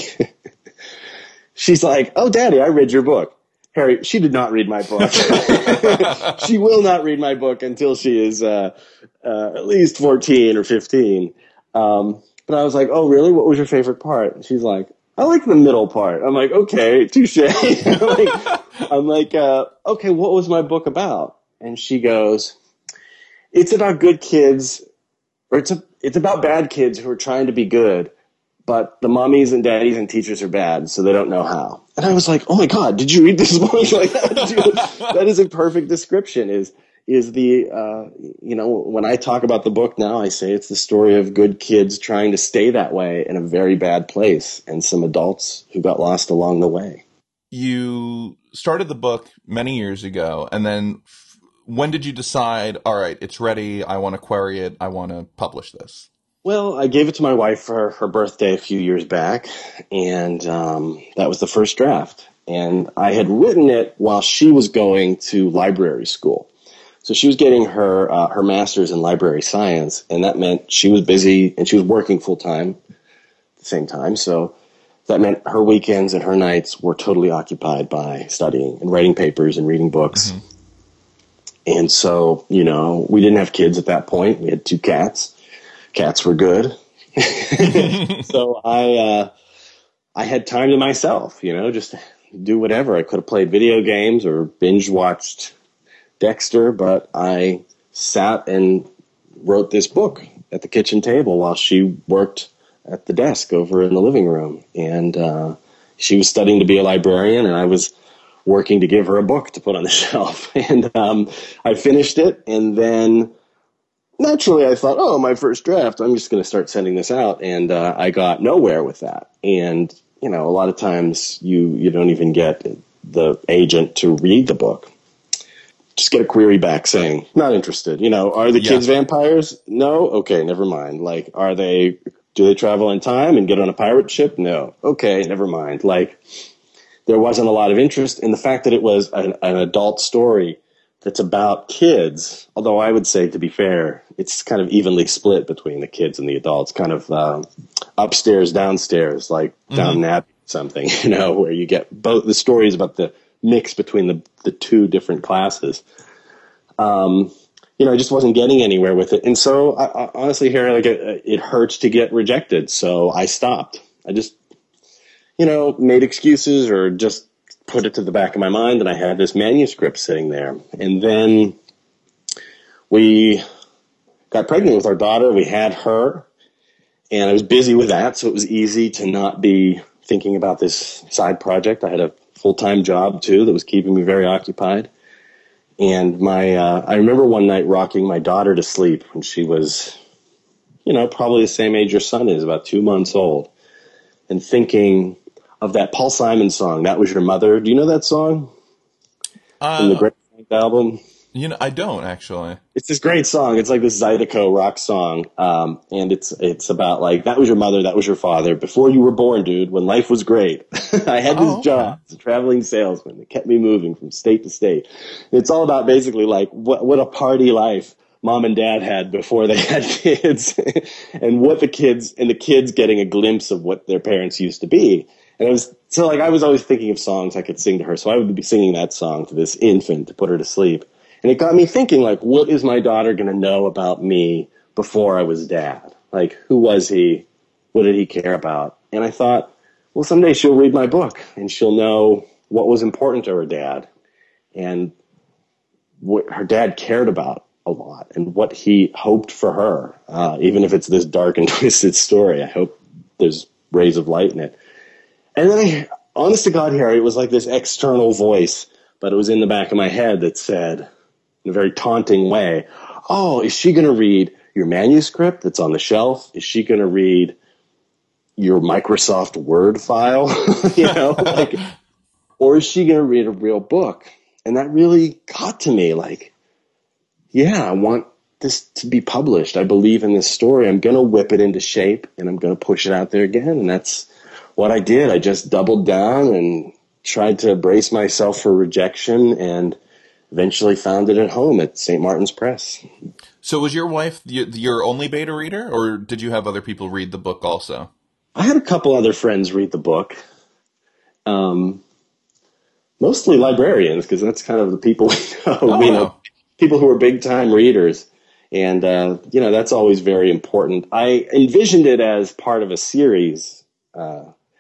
she's like, "Oh, Daddy, I read your book." Harry, she did not read my book. She will not read my book until she is uh, uh, at least fourteen or fifteen. Um, but I was like, "Oh, really? What was your favorite part?" And she's like, "I like the middle part." I'm like, "Okay, touche." I'm like, I'm like uh, "Okay, what was my book about?" And she goes, "It's about good kids, or it's a, it's about bad kids who are trying to be good, but the mommies and daddies and teachers are bad, so they don't know how." And I was like, "Oh my God, did you read this book?" Like, that, that is a perfect description. Is is the uh, you know, when I talk about the book now, I say it's the story of good kids trying to stay that way in a very bad place, and some adults who got lost along the way. You started the book many years ago, and then f- when did you decide, all right, it's ready, I want to query it, I want to publish this? Well, I gave it to my wife for her birthday a few years back, and um, that was the first draft. And I had written it while she was going to library school. So she was getting her uh, her master's in library science, and that meant she was busy, and she was working full-time at the same time. So that meant her weekends and her nights were totally occupied by studying and writing papers and reading books. Mm-hmm. And so, you know, we didn't have kids at that point. We had two cats. Cats were good. So I uh, I had time to myself, you know, just do whatever. I could have played video games or binge watched Dexter, but I sat and wrote this book at the kitchen table while she worked at the desk over in the living room. And uh, she was studying to be a librarian, and I was working to give her a book to put on the shelf. And um, I finished it, and then naturally, I thought, oh, my first draft, I'm just going to start sending this out. And uh, I got nowhere with that. And, you know, a lot of times you, you don't even get the agent to read the book. Just get a query back saying, not interested. You know, are the yeah. kids vampires? No? Okay, never mind. Like, are they, do they travel in time and get on a pirate ship? No. Okay, never mind. Like, there wasn't a lot of interest in the fact that it was an, an adult story that's about kids, although I would say, to be fair, it's kind of evenly split between the kids and the adults, kind of uh, upstairs, downstairs, like mm-hmm. Downton Abbey something, you know, where you get both the stories about the mix between the, the two different classes. Um, you know, I just wasn't getting anywhere with it. And so, I, I, honestly, here, like it, it hurts to get rejected, so I stopped. I just, you know, made excuses or just put it to the back of my mind, and I had this manuscript sitting there. And then we got pregnant with our daughter. We had her, and I was busy with that, so it was easy to not be thinking about this side project. I had a full-time job, too, that was keeping me very occupied. And my, uh, I remember one night rocking my daughter to sleep when she was, you know, probably the same age your son is, about two months old, and thinking of that Paul Simon song, "That Was Your Mother." Do you know that song? Uh, From the Great Frank album? You know, I don't, actually. It's this great song. It's like this Zydeco rock song. Um, and it's it's about, like, that was your mother, that was your father. Before you were born, dude, when life was great. I had this oh, okay. job as a traveling salesman that kept me moving from state to state. It's all about basically, like, what, what a party life mom and dad had before they had kids. And what the kids, and the kids getting a glimpse of what their parents used to be. And I was, so like, I was always thinking of songs I could sing to her. So I would be singing that song to this infant to put her to sleep. And it got me thinking, like, what is my daughter going to know about me before I was dad? Like, who was he? What did he care about? And I thought, well, someday she'll read my book and she'll know what was important to her dad and what her dad cared about a lot and what he hoped for her. Uh, even if it's this dark and twisted story, I hope there's rays of light in it. And then I, honest to God, Harry, it was like this external voice, but it was in the back of my head that said, in a very taunting way, oh, is she going to read your manuscript that's on the shelf? Is she going to read your Microsoft Word file? you know, like, or is she going to read a real book? And that really got to me, like, yeah, I want this to be published. I believe in this story. I'm going to whip it into shape and I'm going to push it out there again. And that's what I did. I just doubled down and tried to brace myself for rejection and eventually found it at home at Saint Martin's Press. So was your wife your only beta reader, or did you have other people read the book also? I had a couple other friends read the book. Um, mostly librarians, because that's kind of the people we know. Oh, we wow. know people who are big-time readers. And, uh, you know, that's always very important. I envisioned it as part of a series, uh,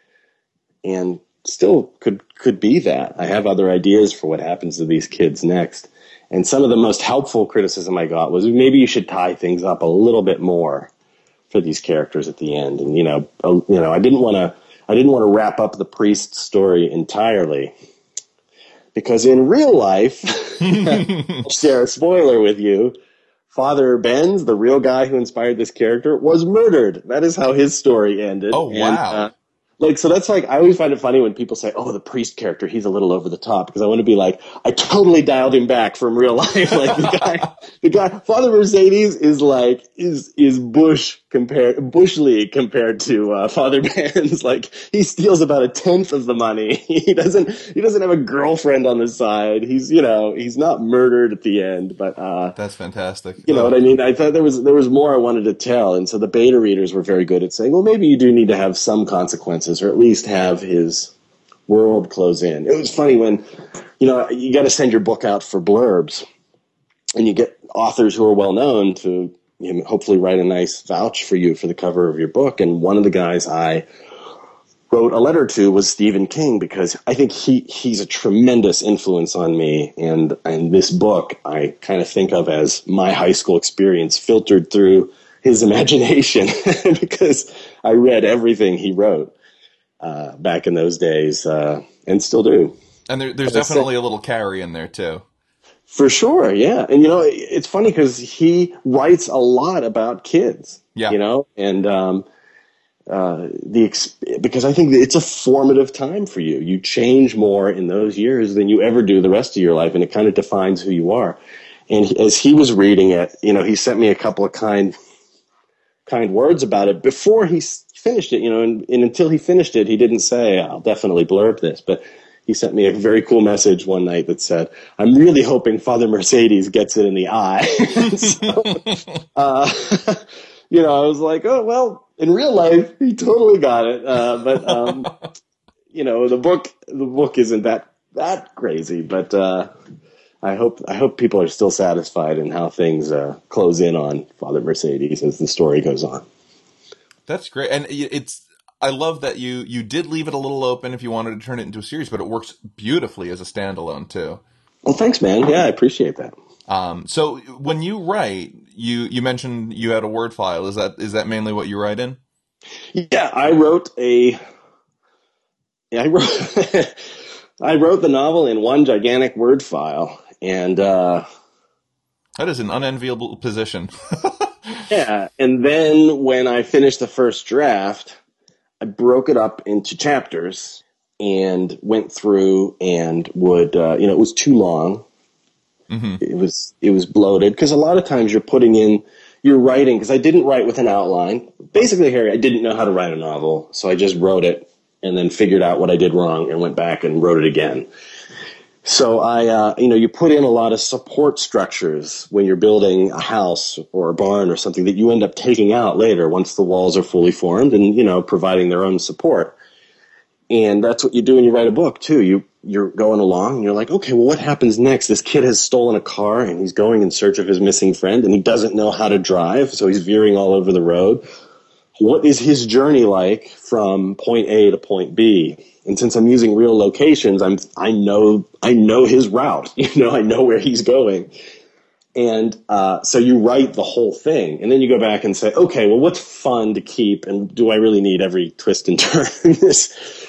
and still could could be that. I have other ideas for what happens to these kids next. And some of the most helpful criticism I got was maybe you should tie things up a little bit more for these characters at the end. And, you know, uh, you know, I didn't want to I didn't want to wrap up the priest story entirely, because in real life, I'll share a spoiler with you. Father Benz, the real guy who inspired this character, was murdered. That is how his story ended. Oh, wow. And, uh, Like, so that's like, I always find it funny when people say, oh, the priest character, he's a little over the top, because I want to be like, I totally dialed him back from real life. Like the guy, the guy, Father Mercedes is like, is, is Bush compared, Bush League compared to, uh, Father Benz. Like, he steals about a tenth of the money. He doesn't, he doesn't have a girlfriend on the side. He's, you know, he's not murdered at the end, but, uh. That's fantastic. You know what I mean? I thought there was, there was more I wanted to tell. And so the beta readers were very good at saying, well, maybe you do need to have some consequences, or at least have his world close in. It was funny when, you know, you got to send your book out for blurbs, and you get authors who are well known to, you know, hopefully write a nice vouch for you for the cover of your book. And one of the guys I wrote a letter to was Stephen King, because I think he, he's a tremendous influence on me. And, and this book I kind of think of as my high school experience filtered through his imagination, because I read everything he wrote uh, back in those days, uh, and still do. And there, there's definitely a little Carrie in there too. For sure, yeah. And, you know, it's funny because he writes a lot about kids, yeah. you know, and um, uh, the because I think it's a formative time for you. You change more in those years than you ever do the rest of your life, and it kind of defines who you are. And as he was reading it, you know, he sent me a couple of kind kind words about it before he finished it, you know, and, and until he finished it, he didn't say, I'll definitely blurb this, but he sent me a very cool message one night that said, I'm really hoping Father Mercedes gets it in the eye. so, uh, you know, I was like, oh, well, in real life, he totally got it. Uh, but, um, you know, the book, the book isn't that, that crazy, but, uh, I hope I hope people are still satisfied in how things uh, close in on Father Mercedes as the story goes on. That's great, and it's I love that you you did leave it a little open if you wanted to turn it into a series, but it works beautifully as a standalone too. Well, thanks, man. Yeah, I appreciate that. Um, so when you write, you you mentioned you had a Word file. Is that is that mainly what you write in? Yeah, I wrote a. Yeah, I wrote. I wrote the novel in one gigantic Word file. And, uh, that is an unenviable position. yeah. And then when I finished the first draft, I broke it up into chapters and went through and would, uh, you know, it was too long. Mm-hmm. It was, it was bloated, because a lot of times you're putting in, you're writing, because I didn't write with an outline. Basically, Harry, I didn't know how to write a novel. So I just wrote it and then figured out what I did wrong and went back and wrote it again. So I, uh, you know, you put in a lot of support structures when you're building a house or a barn or something that you end up taking out later once the walls are fully formed and, you know, providing their own support. And that's what you do when you write a book too. You, you're going along and you're like, okay, well, what happens next? This kid has stolen a car and he's going in search of his missing friend and he doesn't know how to drive. So he's veering all over the road. What is his journey like from point A to point B? And since I'm using real locations, I'm, I know, I know his route, you know, I know where he's going. And, uh, so you write the whole thing and then you go back and say, okay, well, what's fun to keep? And do I really need every twist and turn in this,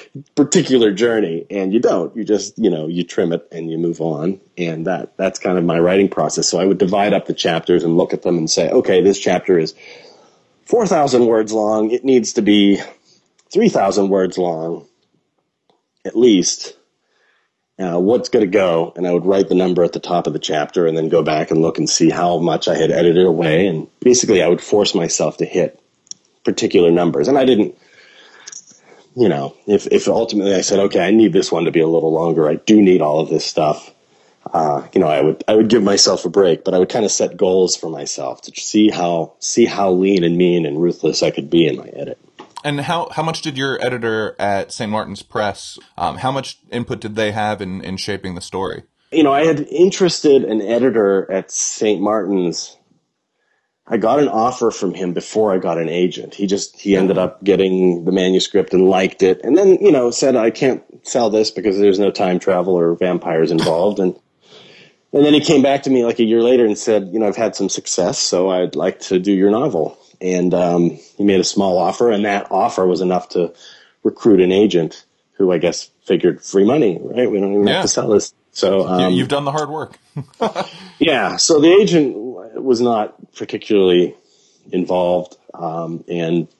particular journey, and you don't. You just, you know, you trim it and you move on, and that that's kind of my writing process. So I would divide up the chapters and look at them and say, okay, this chapter is four thousand words long. It needs to be three thousand words long, at least. Uh, what's going to go? And I would write the number at the top of the chapter and then go back and look and see how much I had edited away. And basically I would force myself to hit particular numbers. And I didn't, you know, if, if ultimately I said, okay, I need this one to be a little longer, I do need all of this stuff, uh, you know, I would, I would give myself a break, but I would kind of set goals for myself to see how, see how lean and mean and ruthless I could be in my edit. And how, how much did your editor at Saint Martin's Press, um, how much input did they have in, in shaping the story? You know, I had interested an editor at Saint Martin's. I got an offer from him before I got an agent. He just, he ended up getting the manuscript and liked it. And then, you know, said, I can't sell this because there's no time travel or vampires involved. And, and then he came back to me like a year later and said, you know, I've had some success, so I'd like to do your novel. And um, he made a small offer, and that offer was enough to recruit an agent who I guess figured free money, right? We don't even yeah. have to sell this. So um, you've done the hard work. Yeah. So the agent was not particularly involved. Um, and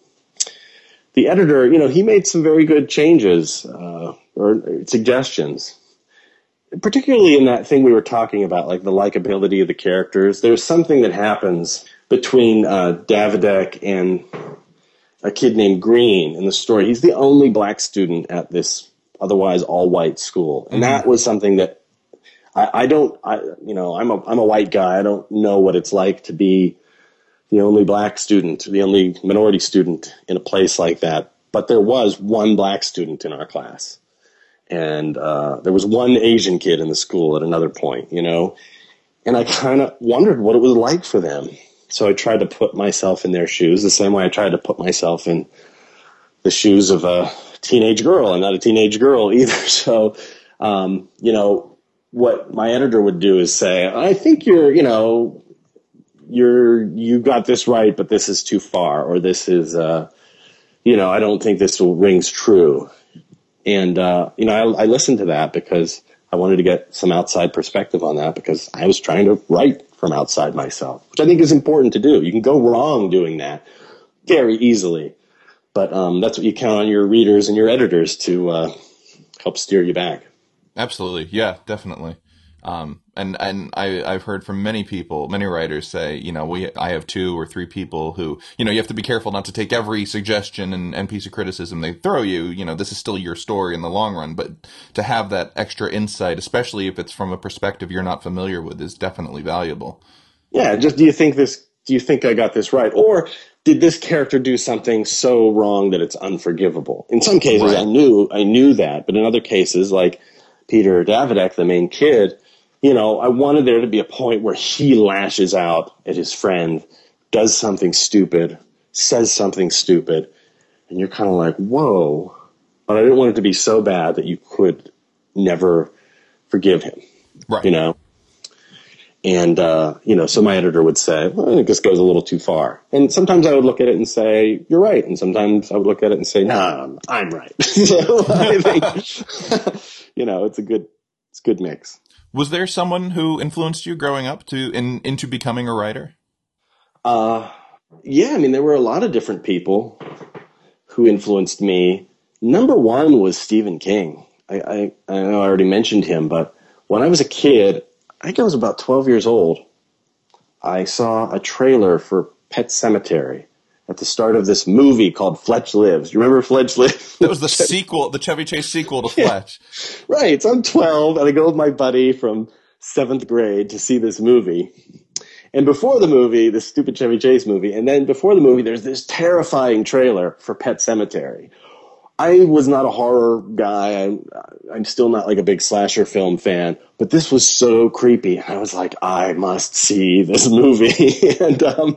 the editor, you know, he made some very good changes uh, or suggestions, particularly in that thing we were talking about, like the likability of the characters. There's something that happens between uh, Davidek and a kid named Green in the story. He's the only black student at this otherwise all-white school, and that was something that I, I don't. I, you know, I'm a I'm a white guy. I don't know what it's like to be the only black student, the only minority student in a place like that. But there was one black student in our class, and uh, there was one Asian kid in the school at another point. You know, and I kind of wondered what it was like for them. So I tried to put myself in their shoes the same way I tried to put myself in the shoes of a teenage girl. I'm not a teenage girl either. So, um, you know, what my editor would do is say, I think you're, you know, you're, you got this right, but this is too far, or this is, uh, you know, I don't think this rings true. And, uh, you know, I, I listened to that because I wanted to get some outside perspective on that, because I was trying to write from outside myself, which I think is important to do. You can go wrong doing that very easily, but um, that's what you count on your readers and your editors to uh, help steer you back. Absolutely. Yeah, definitely. Um, and, and I, I've heard from many people, many writers say, you know, we, I have two or three people who, you know, you have to be careful not to take every suggestion and, and piece of criticism they throw you. You know, this is still your story in the long run, but to have that extra insight, especially if it's from a perspective you're not familiar with, is definitely valuable. Yeah. Just, do you think this, do you think I got this right? Or did this character do something so wrong that it's unforgivable? In some cases, right. I knew, I knew that, but in other cases, like Peter Davidek, the main kid, you know, I wanted there to be a point where he lashes out at his friend, does something stupid, says something stupid, and you're kind of like, whoa. But I didn't want it to be so bad that you could never forgive him, right? You know? And, uh, you know, so my editor would say, well, I think this goes a little too far. And sometimes I would look at it and say, you're right. And sometimes I would look at it and say, nah, I'm right. So I think, you know, it's a good, it's a good mix. Was there someone who influenced you growing up to in, into becoming a writer? Uh, yeah, I mean, there were a lot of different people who influenced me. Number one was Stephen King. I, I, I know I already mentioned him, but when I was a kid, I think I was about twelve years old, I saw a trailer for Pet Sematary at the start of this movie called Fletch Lives. You remember Fletch Lives? That was the sequel, the Chevy Chase sequel to Fletch. Yeah. Right. So I'm twelve, and I go with my buddy from seventh grade to see this movie. And before the movie, this stupid Chevy Chase movie, and then before the movie, there's this terrifying trailer for Pet Sematary. I was not a horror guy. I'm, I'm still not like a big slasher film fan, but this was so creepy. I was like, I must see this movie. and um,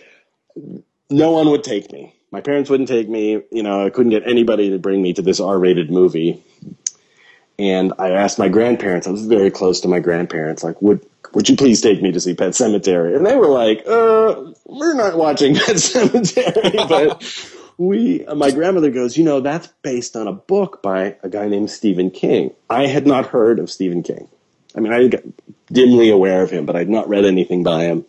no one would take me. My parents wouldn't take me. You know, I couldn't get anybody to bring me to this R-rated movie. And I asked my grandparents. I was very close to my grandparents. Like, would would you please take me to see Pet Sematary? And they were like, uh, we're not watching Pet Sematary, but we, my grandmother goes, you know, that's based on a book by a guy named Stephen King. I had not heard of Stephen King. I mean, I got dimly aware of him, but I'd not read anything by him.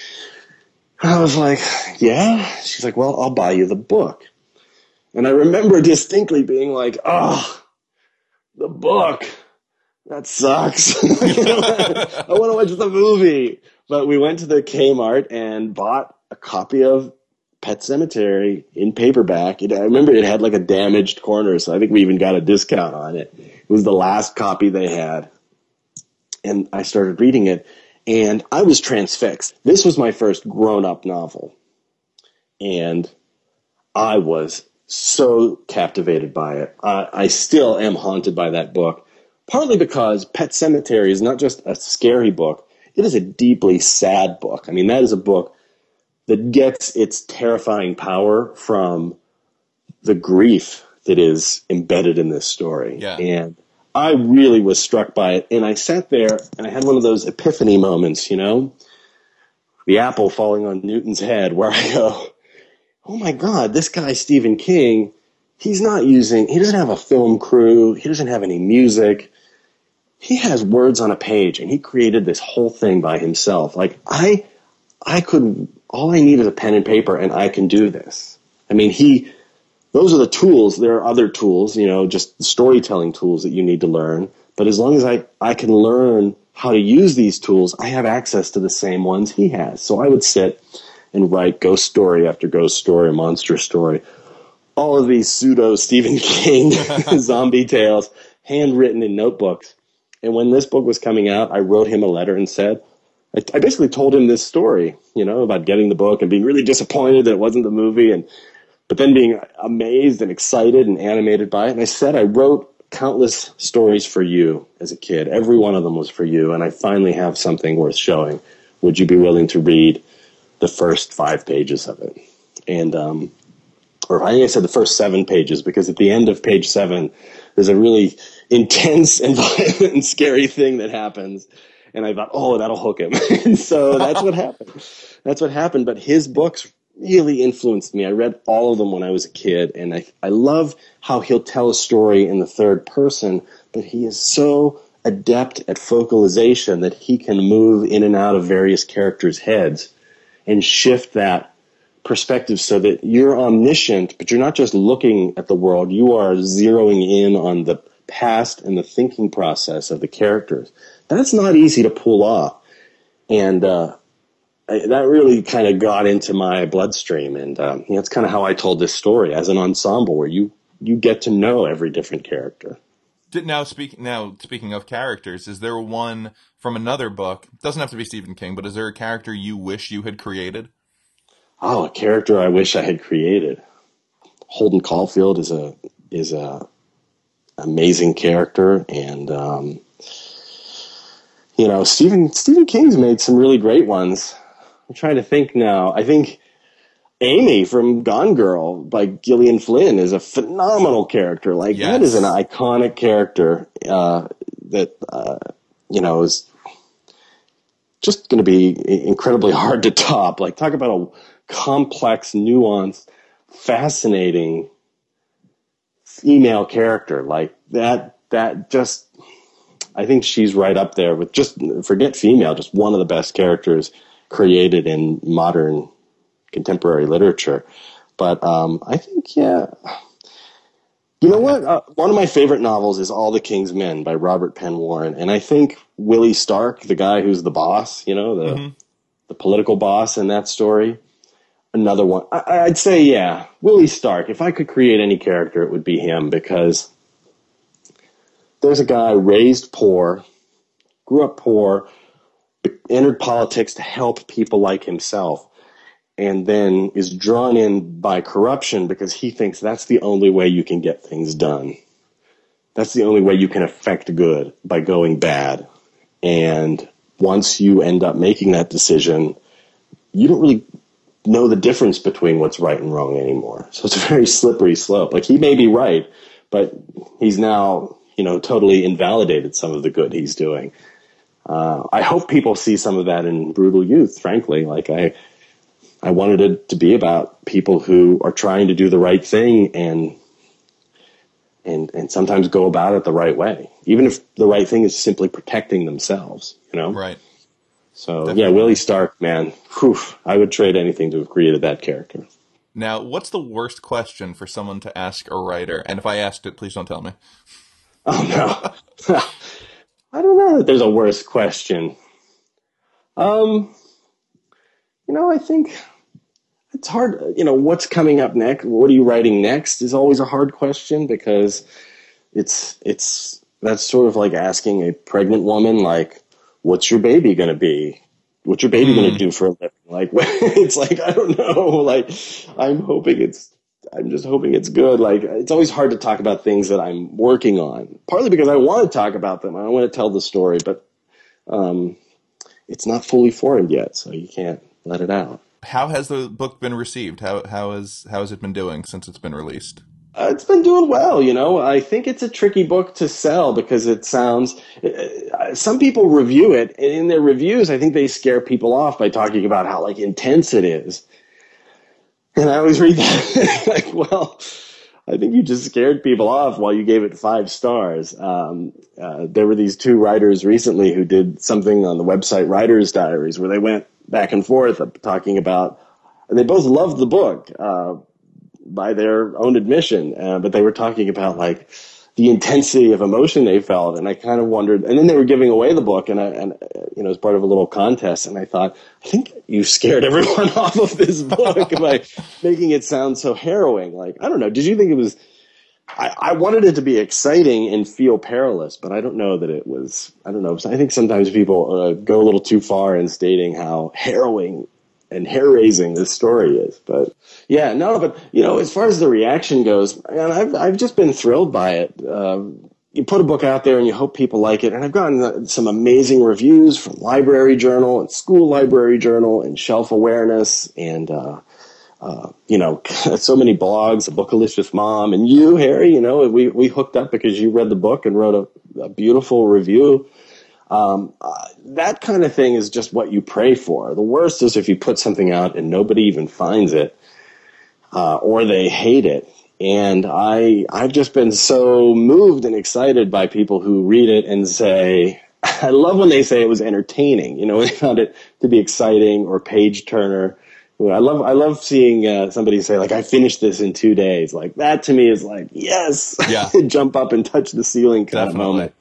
I was like, yeah? She's like, well, I'll buy you the book. And I remember distinctly being like, oh, the book. That sucks. You know, I want to watch the movie. But we went to the Kmart and bought a copy of Pet Sematary in paperback. It, I remember it had like a damaged corner, so I think we even got a discount on it. It was the last copy they had. And I started reading it, and I was transfixed. This was my first grown-up novel. And I was so captivated by it. I, I still am haunted by that book, partly because Pet Sematary is not just a scary book. It is a deeply sad book. I mean, that is a book that gets its terrifying power from the grief that is embedded in this story. Yeah. And I really was struck by it. And I sat there and I had one of those epiphany moments, you know, the apple falling on Newton's head, where I go, oh my God, this guy, Stephen King, he's not using, he doesn't have a film crew. He doesn't have any music. He has words on a page, and he created this whole thing by himself. Like, I, I could, all I need is a pen and paper, and I can do this. I mean, he, those are the tools. There are other tools, you know, just storytelling tools that you need to learn. But as long as I, I can learn how to use these tools, I have access to the same ones he has. So I would sit and write ghost story after ghost story, monster story, all of these pseudo Stephen King zombie tales, handwritten in notebooks. And when this book was coming out, I wrote him a letter and said, I, I basically told him this story, you know, about getting the book and being really disappointed that it wasn't the movie, and but then being amazed and excited and animated by it. And I said, I wrote countless stories for you as a kid. Every one of them was for you, and I finally have something worth showing. Would you be willing to read the first five pages of it? And, um, or I think I said the first seven pages, because at the end of page seven, there's a really intense and violent and scary thing that happens. And I thought, oh, that'll hook him. And so that's what happened. That's what happened. But his books really influenced me. I read all of them when I was a kid, and I, I love how he'll tell a story in the third person, but he is so adept at focalization that he can move in and out of various characters' heads and shift that perspective so that you're omniscient, but you're not just looking at the world. You are zeroing in on the past and the thinking process of the characters. That's not easy to pull off. And uh, I, that really kind of got into my bloodstream. And um, you know, that's kind of how I told this story as an ensemble, where you, you get to know every different character. Now, speak, now, speaking of characters, is there one from another book? It doesn't have to be Stephen King, but is there a character you wish you had created? Oh, a character I wish I had created. Holden Caulfield is a is a amazing character, and um, you know, Stephen Stephen King's made some really great ones. I'm trying to think now. I think Amy from Gone Girl by Gillian Flynn is a phenomenal character. Like, yes. That is an iconic character uh, that uh, you know is just going to be incredibly hard to top. Like, talk about a complex, nuanced, fascinating female character. Like that, that just, I think she's right up there with, just forget female, just one of the best characters created in modern contemporary literature. But um, I think, yeah, you know what? Uh, one of my favorite novels is All the King's Men by Robert Penn Warren. And I think Willie Stark, the guy who's the boss, you know, the, mm-hmm. the political boss in that story, another one. I, I'd say, yeah, Willie Stark. If I could create any character, it would be him, because there's a guy raised poor, grew up poor, entered politics to help people like himself, and then is drawn in by corruption because he thinks that's the only way you can get things done. That's the only way you can affect good, by going bad. And once you end up making that decision, you don't really know the difference between what's right and wrong anymore. So it's a very slippery slope. Like, he may be right, but he's now, you know, totally invalidated some of the good he's doing. Uh, I hope people see some of that in Brutal Youth, frankly. Like, I, I wanted it to be about people who are trying to do the right thing and and and sometimes go about it the right way, even if the right thing is simply protecting themselves, you know? Right. So, Definitely. yeah, Willie Stark, man, whew, I would trade anything to have created that character. Now, what's the worst question for someone to ask a writer? And if I asked it, please don't tell me. Oh, no. I don't know that there's a worse question. Um, you know, I think it's hard. You know, what's coming up next? What are you writing next is always a hard question, because it's, it's, that's sort of like asking a pregnant woman, like, what's your baby going to be? What's your baby mm. going to do for a living? Like, it's like, I don't know. Like, I'm hoping it's, I'm just hoping it's good. Like, it's always hard to talk about things that I'm working on, partly because I want to talk about them. I want to tell the story, but, um, it's not fully formed yet, so you can't let it out. How has the book been received? How, how is, how has it been doing since it's been released? Uh, it's been doing well, you know. I think it's a tricky book to sell because it sounds, uh, some people review it, and in their reviews, I think they scare people off by talking about how, like, intense it is. And I always read that, like, well, I think you just scared people off while you gave it five stars. Um, uh, there were these two writers recently who did something on the website Writer's Diaries where they went back and forth talking about, and they both loved the book, uh, by their own admission, uh, but they were talking about, like, the intensity of emotion they felt, and I kind of wondered, and then they were giving away the book, and, I, and uh, you know, as part of a little contest, and I thought, I think you scared everyone off of this book by making it sound so harrowing. Like, I don't know, did you think it was, I, I wanted it to be exciting and feel perilous, but I don't know that it was, I don't know, I think sometimes people uh, go a little too far in stating how harrowing and hair-raising this story is. But yeah, no, but you know, as far as the reaction goes, man, I've I've just been thrilled by it. Um, you put a book out there and you hope people like it, and I've gotten some amazing reviews from Library Journal and School Library Journal and Shelf Awareness and uh, uh, you know, so many blogs, A Bookalicious Mom, and you, Harry. You know, we we hooked up because you read the book and wrote a, a beautiful review. Um, uh, that kind of thing is just what you pray for. The worst is if you put something out and nobody even finds it, uh, or they hate it. And I, I've just been so moved and excited by people who read it and say, I love when they say it was entertaining, you know, they found it to be exciting or page turner. I love, I love seeing, uh, somebody say, like, I finished this in two days. Like, that to me is like, yes, yeah. Jump up and touch the ceiling kind Definitely. of moment.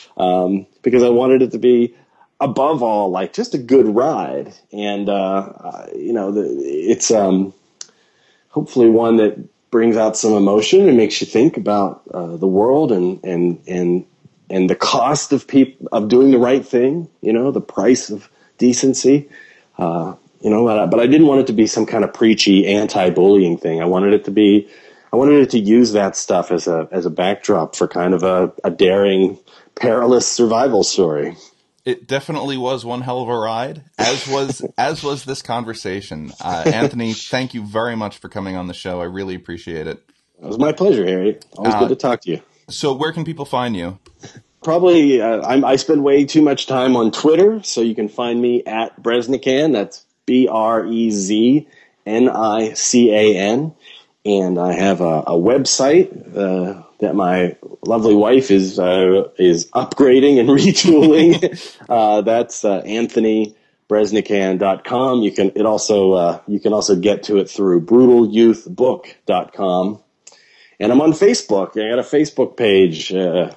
Um, because I wanted it to be, above all, like, just a good ride. And, uh, uh you know, the, it's, um, hopefully one that brings out some emotion and makes you think about, uh, the world and, and, and, and the cost of people, of doing the right thing, you know, the price of decency. Uh, you know, but I, but I didn't want it to be some kind of preachy anti-bullying thing. I wanted it to be, I wanted it to use that stuff as a, as a backdrop for kind of a, a daring, perilous survival story. It definitely was one hell of a ride, as was as was this conversation. Uh, Anthony, thank you very much for coming on the show. I really appreciate it. It was my pleasure, Harry. Always uh, good to talk to you. So where can people find you? Probably, uh, I'm, I spend way too much time on Twitter, so you can find me at Breznican. That's B R E Z N I C A N. And I have a, a website uh, that my lovely wife is uh, is upgrading and retooling. uh, that's uh, anthony breznican dot com. You can it also uh, you can also get to it through brutal youth book dot com. And I'm on Facebook. I got a Facebook page uh,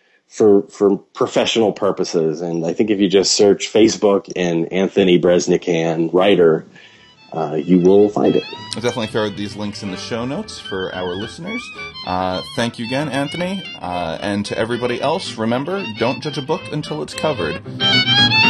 for for professional purposes. And I think if you just search Facebook and Anthony Breznican writer, Uh, you will find it. I'll definitely throw these links in the show notes for our listeners. Uh, thank you again, Anthony. Uh, and to everybody else, remember, don't judge a book until it's covered.